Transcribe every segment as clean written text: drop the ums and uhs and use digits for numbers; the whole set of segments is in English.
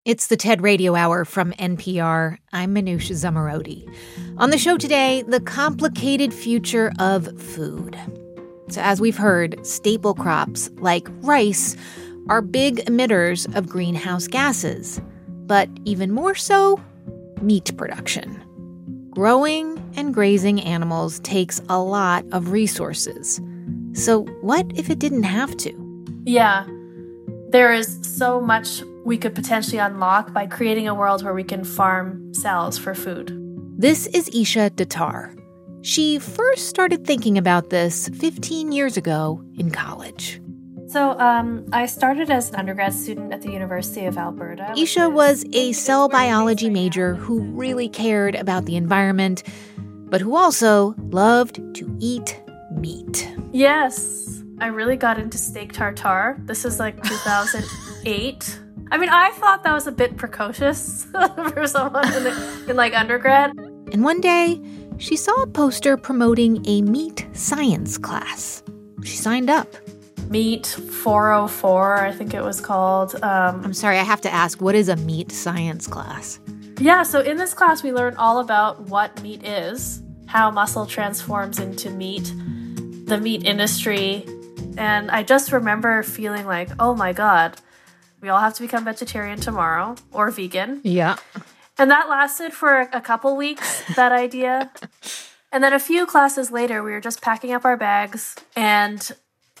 It's the TED Radio Hour from NPR. I'm Manoush Zomorodi. On the show today, the complicated future of food. So as we've heard, staple crops like rice are big emitters of greenhouse gases. But even more so, meat production. Growing and grazing animals takes a lot of resources. So what if it didn't have to? Yeah, there is so much we could potentially unlock by creating a world where we can farm cells for food. This is Isha Dattar. She first started thinking about this 15 years ago in college. So I started as an undergrad student at the University of Alberta. Isha was a cell biology major who really cared about the environment, but who also loved to eat meat. Yes, I really got into steak tartare. This is like 2008. I mean, I thought that was a bit precocious for someone in undergrad. And one day, she saw a poster promoting a meat science class. She signed up. Meat 404, I think it was called. I'm sorry, I have to ask, what is a meat science class? Yeah, so in this class, we learn all about what meat is, how muscle transforms into meat, the meat industry. And I just remember feeling like, oh my God, we all have to become vegetarian tomorrow or vegan. Yeah. And that lasted for a couple weeks, that idea. And then a few classes later, we were just packing up our bags and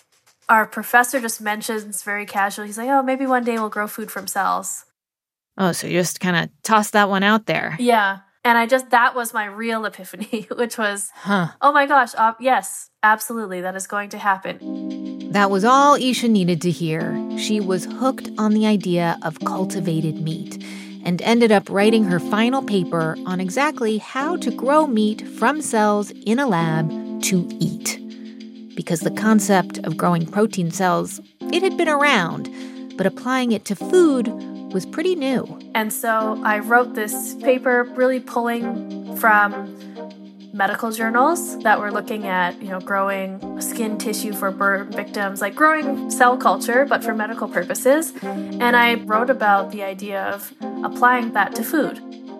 our professor just mentions very casually, he's like, oh, maybe one day we'll grow food from cells. Oh, so you just kind of tossed that one out there. Yeah. And that was my real epiphany, which was, oh my gosh, yes, absolutely, that is going to happen. That was all Isha needed to hear. She was hooked on the idea of cultivated meat and ended up writing her final paper on exactly how to grow meat from cells in a lab to eat. Because the concept of growing protein cells, it had been around, but applying it to food was pretty new. And so I wrote this paper really pulling from medical journals that were looking at, growing skin tissue for burn victims, like growing cell culture, but for medical purposes. And I wrote about the idea of applying that to food.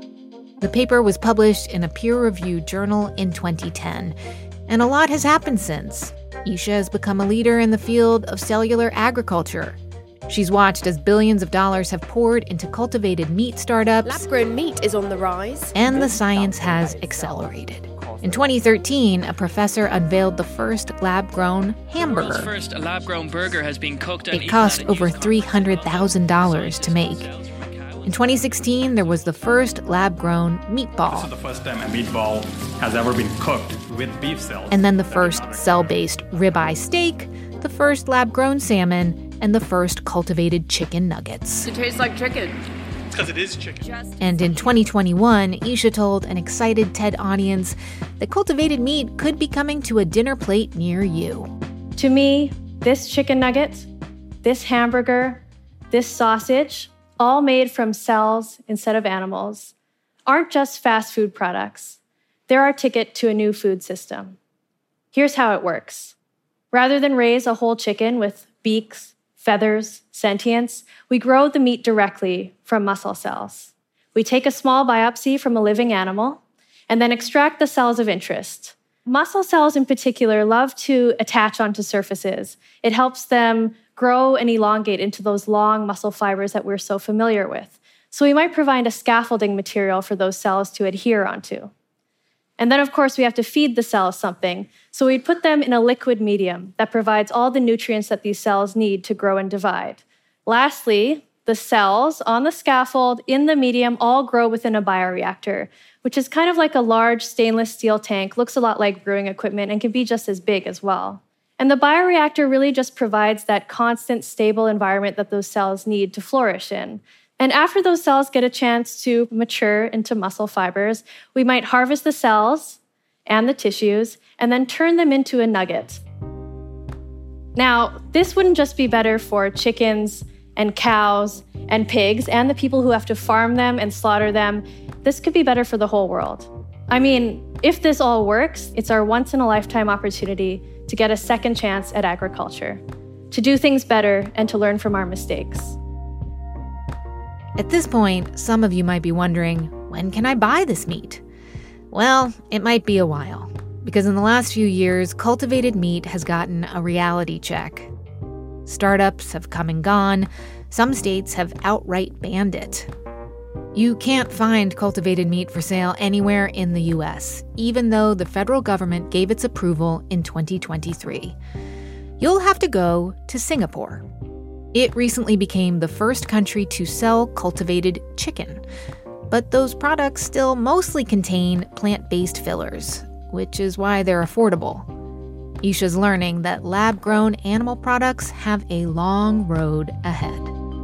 The paper was published in a peer-reviewed journal in 2010, and a lot has happened since. Isha has become a leader in the field of cellular agriculture. She's watched as billions of dollars have poured into cultivated meat startups. Lab-grown meat is on the rise. And the science has accelerated. In 2013, a professor unveiled the first lab-grown hamburger. The world's first lab-grown burger has been cooked and it cost over $300,000 to make. In 2016, there was the first lab-grown meatball. This is the first time a meatball has ever been cooked with beef cells. And then the first cell-based ribeye steak, the first lab-grown salmon, and the first cultivated chicken nuggets. It tastes like chicken. Because it is chicken. And in 2021, Isha told an excited TED audience that cultivated meat could be coming to a dinner plate near you. To me, this chicken nugget, this hamburger, this sausage, all made from cells instead of animals, aren't just fast food products. They're our ticket to a new food system. Here's how it works. Rather than raise a whole chicken with beaks, feathers, sentience, we grow the meat directly from muscle cells. We take a small biopsy from a living animal and then extract the cells of interest. Muscle cells in particular love to attach onto surfaces. It helps them grow and elongate into those long muscle fibers that we're so familiar with. So we might provide a scaffolding material for those cells to adhere onto. And then, of course, we have to feed the cells something. So we put them in a liquid medium that provides all the nutrients that these cells need to grow and divide. Lastly, the cells on the scaffold in the medium all grow within a bioreactor, which is kind of like a large stainless steel tank, looks a lot like brewing equipment, and can be just as big as well. And the bioreactor really just provides that constant, stable environment that those cells need to flourish in. And after those cells get a chance to mature into muscle fibers, we might harvest the cells and the tissues and then turn them into a nugget. Now, this wouldn't just be better for chickens and cows and pigs and the people who have to farm them and slaughter them. This could be better for the whole world. I mean, if this all works, it's our once-in-a-lifetime opportunity to get a second chance at agriculture, to do things better and to learn from our mistakes. At this point, some of you might be wondering, when can I buy this meat? Well, it might be a while, because in the last few years, cultivated meat has gotten a reality check. Startups have come and gone. Some states have outright banned it. You can't find cultivated meat for sale anywhere in the U.S., even though the federal government gave its approval in 2023. You'll have to go to Singapore. It recently became the first country to sell cultivated chicken. But those products still mostly contain plant-based fillers, which is why they're affordable. Isha's learning that lab-grown animal products have a long road ahead.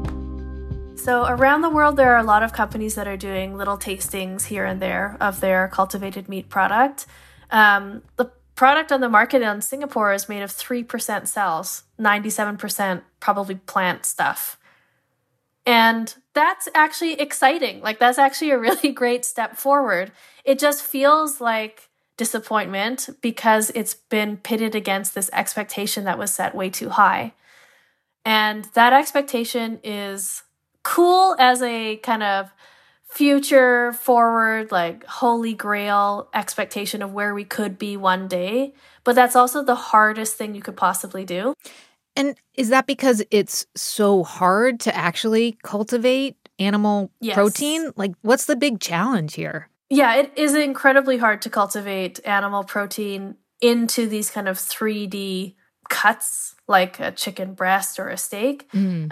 So around the world, there are a lot of companies that are doing little tastings here and there of their cultivated meat product. The product on the market in Singapore is made of 3% cells, 97% probably plant stuff. And that's actually exciting. Like, that's actually a really great step forward. It just feels like disappointment because it's been pitted against this expectation that was set way too high. And that expectation is cool as a kind of future forward, like holy grail expectation of where we could be one day. But that's also the hardest thing you could possibly do. And is that because it's so hard to actually cultivate animal protein? Like, what's the big challenge here? Yeah, it is incredibly hard to cultivate animal protein into these kind of 3D cuts, like a chicken breast or a steak. In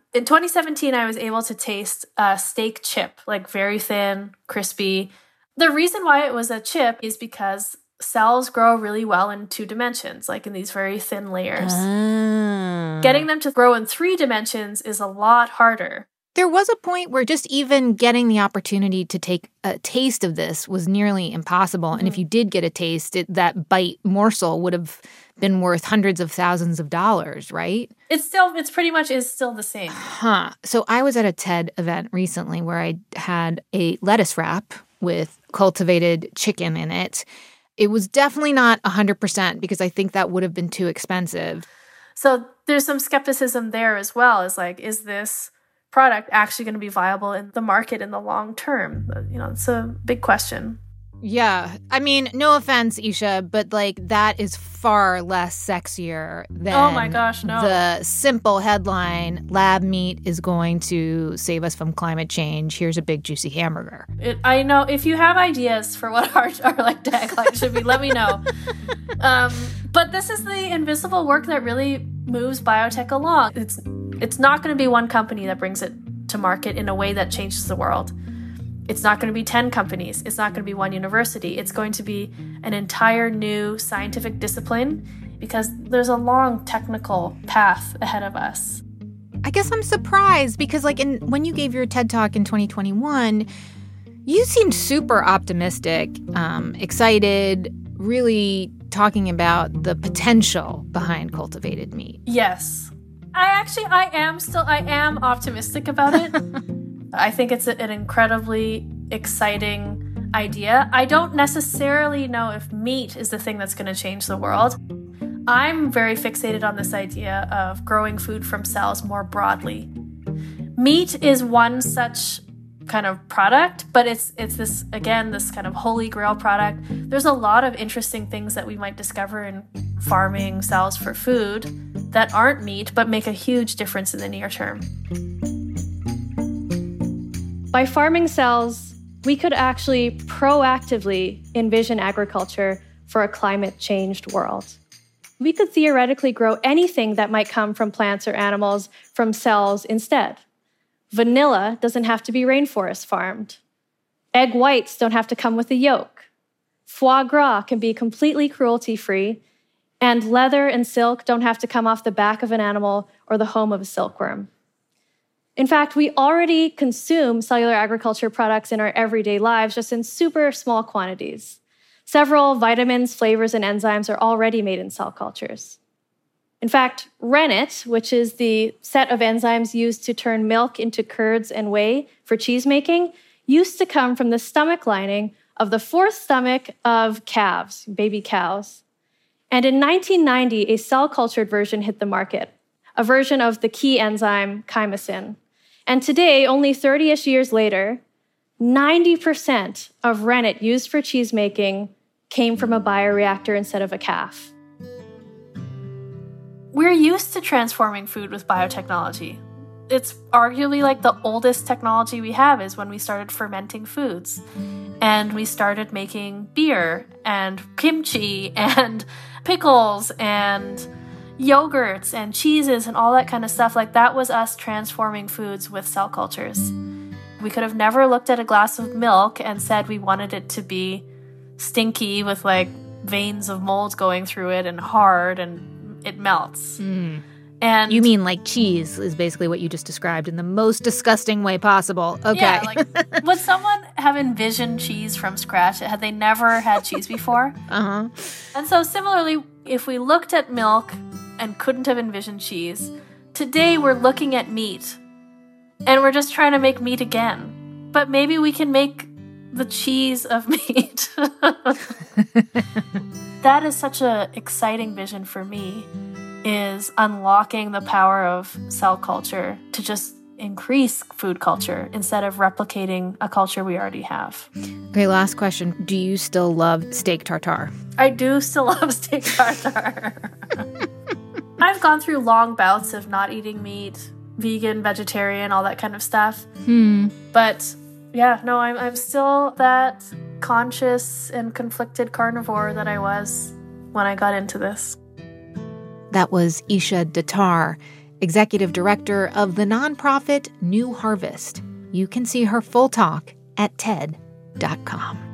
2017, I was able to taste a steak chip, like very thin, crispy. The reason why it was a chip is because cells grow really well in 2 dimensions, like in these very thin layers. Getting them to grow in 3 dimensions is a lot harder. There was a point where just even getting the opportunity to take a taste of this was nearly impossible. And if you did get a taste, that bite morsel would have been worth hundreds of thousands of dollars, right? It's pretty much is still the same. So I was at a TED event recently where I had a lettuce wrap with cultivated chicken in it. It was definitely not 100% because I think that would have been too expensive. So there's some skepticism there as well. Is like, is this product actually going to be viable in the market in the long term? You know, it's a big question. Yeah. I mean, no offense, Isha, but like that is far less sexier than oh my gosh, no. the simple headline, lab meat is going to save us from climate change. Here's a big juicy hamburger. I know. If you have ideas for what our like tagline should be, let me know. But this is the invisible work that really moves biotech along. It's not going to be one company that brings it to market in a way that changes the world. It's not going to be 10 companies. It's not going to be one university. It's going to be an entire new scientific discipline because there's a long technical path ahead of us. I guess I'm surprised because when you gave your TED Talk in 2021, you seemed super optimistic, excited, really talking about the potential behind cultivated meat. Yes. I am optimistic about it. I think it's an incredibly exciting idea. I don't necessarily know if meat is the thing that's going to change the world. I'm very fixated on this idea of growing food from cells more broadly. Meat is one such kind of product, but it's this kind of holy grail product. There's a lot of interesting things that we might discover in farming cells for food that aren't meat, but make a huge difference in the near term. By farming cells, we could actually proactively envision agriculture for a climate-changed world. We could theoretically grow anything that might come from plants or animals from cells instead. Vanilla doesn't have to be rainforest farmed. Egg whites don't have to come with a yolk. Foie gras can be completely cruelty-free, and leather and silk don't have to come off the back of an animal or the home of a silkworm. In fact, we already consume cellular agriculture products in our everyday lives, just in super small quantities. Several vitamins, flavors, and enzymes are already made in cell cultures. In fact, rennet, which is the set of enzymes used to turn milk into curds and whey for cheese making, used to come from the stomach lining of the fourth stomach of calves, baby cows. And in 1990, a cell-cultured version hit the market, a version of the key enzyme chymosin. And today, only 30-ish years later, 90% of rennet used for cheese making came from a bioreactor instead of a calf. We're used to transforming food with biotechnology. It's arguably like the oldest technology we have is when we started fermenting foods. And we started making beer and kimchi and pickles and yogurts and cheeses and all that kind of stuff. Like that was us transforming foods with cell cultures. We could have never looked at a glass of milk and said we wanted it to be stinky with like veins of mold going through it and hard and it melts. And you mean like cheese is basically what you just described in the most disgusting way possible. Okay. Yeah, like, would someone have envisioned cheese from scratch? Had they never had cheese before? Uh-huh. And so similarly, if we looked at milk and couldn't have envisioned cheese, today we're looking at meat and we're just trying to make meat again. But maybe we can make the cheese of meat. That is such an exciting vision for me, is unlocking the power of cell culture to just increase food culture instead of replicating a culture we already have. Okay, last question. Do you still love steak tartare? I do still love steak tartare. I've gone through long bouts of not eating meat, vegan, vegetarian, all that kind of stuff. But yeah, no, I'm still that conscious and conflicted carnivore that I was when I got into this. That was Isha Datar, executive director of the nonprofit New Harvest. You can see her full talk at TED.com.